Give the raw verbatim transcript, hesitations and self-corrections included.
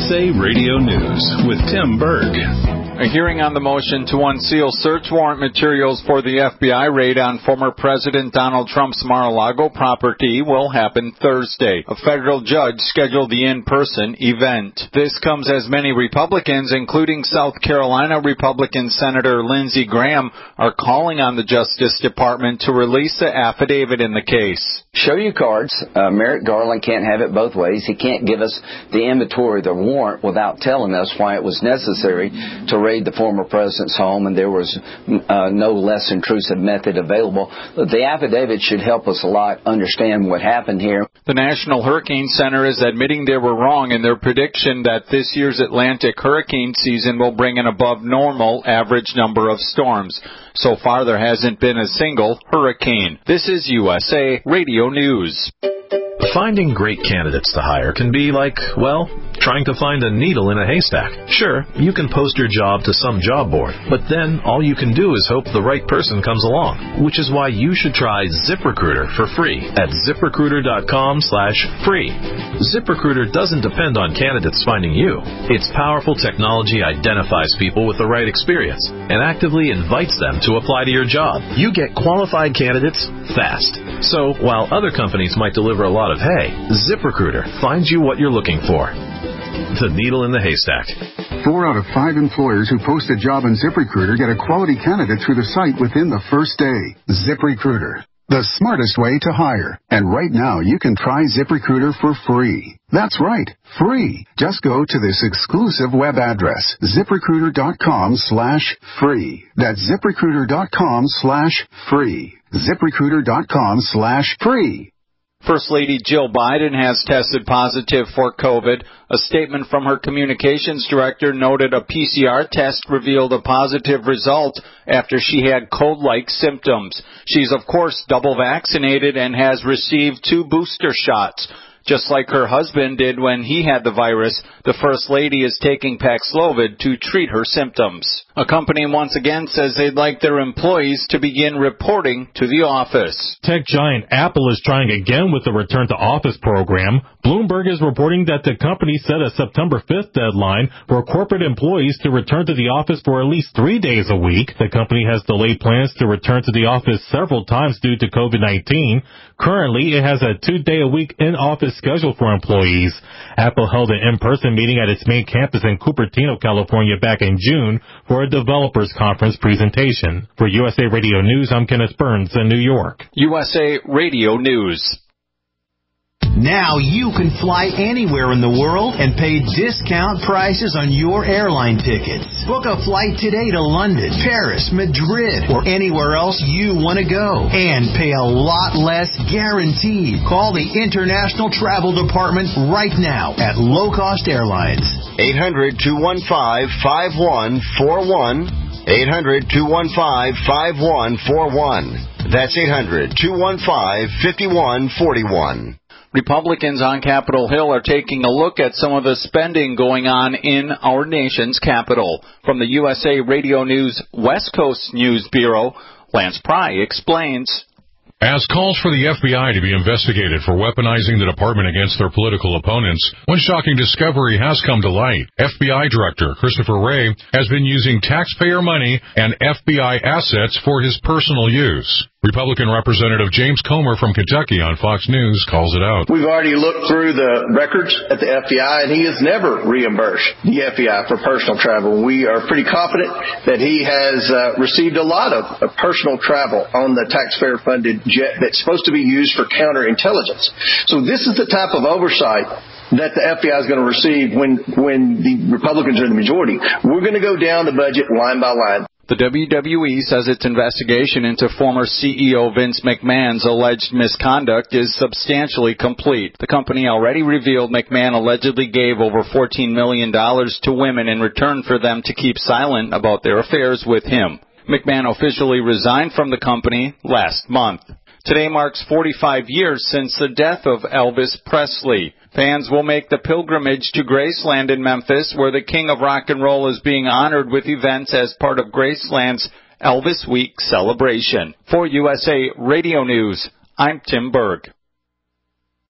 S A Radio News with Tim Berg. A hearing on the motion to unseal search warrant materials for the F B I raid on former President Donald Trump's Mar-a-Lago property will happen Thursday. A federal judge scheduled the in-person event. This comes as many Republicans, including South Carolina Republican Senator Lindsey Graham, are calling on the Justice Department to release the affidavit in the case. Show you cards. Uh, Merrick Garland can't have it both ways. He can't give us the inventory, the warrant, without telling us why it was necessary to raid the former president's home, and there was uh, no less intrusive method available. The affidavit should help us a lot understand what happened here. The National Hurricane Center is admitting they were wrong in their prediction that this year's Atlantic hurricane season will bring an above normal average number of storms. So far, there hasn't been a single hurricane. This is U S A Radio News. Finding great candidates to hire can be like, well, trying to find a needle in a haystack. Sure, you can post your job to some job board, but then all you can do is hope the right person comes along, which is why you should try ZipRecruiter for free at ZipRecruiter.com slash free. ZipRecruiter doesn't depend on candidates finding you. Its powerful technology identifies people with the right experience and actively invites them to apply to your job. You get qualified candidates fast. So while other companies might deliver a lot of hay, ZipRecruiter finds you what you're looking for. The needle in the haystack. Four out of five employers who post a job on ZipRecruiter get a quality candidate through the site within the first day. ZipRecruiter, the smartest way to hire. And right now, you can try ZipRecruiter for free. That's right, free. Just go to this exclusive web address, ZipRecruiter.com slash free. That's ZipRecruiter.com slash free. ZipRecruiter.com slash free. First Lady Jill Biden has tested positive for COVID. A statement from her communications director noted a P C R test revealed a positive result after she had cold-like symptoms. She's, of course, double vaccinated and has received two booster shots. Just like her husband did when he had the virus, the First Lady is taking Paxlovid to treat her symptoms. A company once again says they'd like their employees to begin reporting to the office. Tech giant Apple is trying again with the Return to Office program. Bloomberg is reporting that the company set a September fifth deadline for corporate employees to return to the office for at least three days a week. The company has delayed plans to return to the office several times due to COVID nineteen. Currently, it has a two-day-a-week in-office schedule for employees. Apple held an in-person meeting at its main campus in Cupertino, California back in June for a developers conference presentation. For U S A Radio News, I'm Kenneth Burns in New York. U S A Radio News. Now you can fly anywhere in the world and pay discount prices on your airline tickets. Book a flight today to London, Paris, Madrid, or anywhere else you want to go. And pay a lot less guaranteed. Call the International Travel Department right now at Low Cost Airlines. eight hundred, two one five, five one four one. eight hundred, two one five, five one four one. That's eight hundred, two one five, five one four one. Republicans on Capitol Hill are taking a look at some of the spending going on in our nation's capital. From the U S A Radio News West Coast News Bureau, Lance Pry explains. As calls for the F B I to be investigated for weaponizing the department against their political opponents, one shocking discovery has come to light. F B I Director Christopher Wray has been using taxpayer money and F B I assets for his personal use. Republican Representative James Comer from Kentucky on Fox News calls it out. We've already looked through the records at the F B I, and he has never reimbursed the F B I for personal travel. We are pretty confident that he has uh, received a lot of, of personal travel on the taxpayer-funded jet that's supposed to be used for counterintelligence. So this is the type of oversight that the F B I is going to receive when, when the Republicans are in the majority. We're going to go down the budget line by line. The W W E says its investigation into former C E O Vince McMahon's alleged misconduct is substantially complete. The company already revealed McMahon allegedly gave over fourteen million dollars to women in return for them to keep silent about their affairs with him. McMahon officially resigned from the company last month. Today marks forty-five years since the death of Elvis Presley. Fans will make the pilgrimage to Graceland in Memphis, where the King of Rock and Roll is being honored with events as part of Graceland's Elvis Week celebration. For U S A Radio News, I'm Tim Berg.